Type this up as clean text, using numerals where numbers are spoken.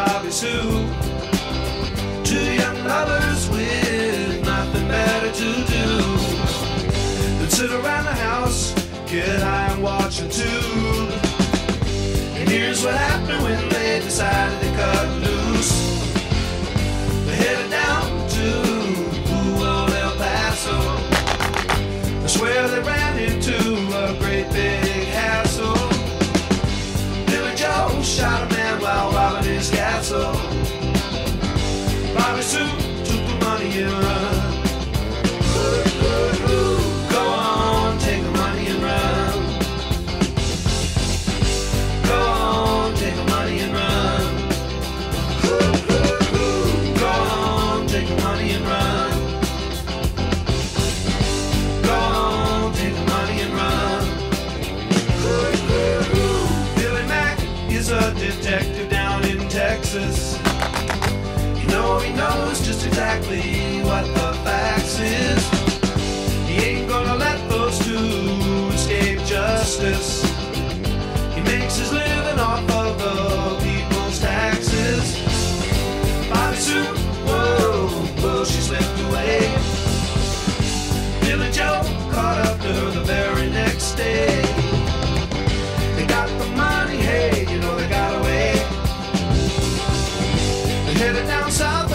Bobby Sue. Two young lovers with nothing better to do than sit around the house, get high and watch a tube. And here's what happened when they decided to cut loose. They headed down to old El Paso. I swear they ran into a great big hassle. Billy Joe shot a man while robbing his castle. Bobby Sue took the money and run. Go on, take the money and run. Go on, take the money and run. Go on, take the money and run. Go on, take the money and run. Billy Mack is a detective down in Texas. He knows just exactly what the facts is. He ain't gonna let those two escape justice. He makes his living off of the people's taxes. Bobby Sue, whoa, whoa, she slipped away. Billy Joe caught up to her the very next day. They got the money, hey, you know they got away. They headed down south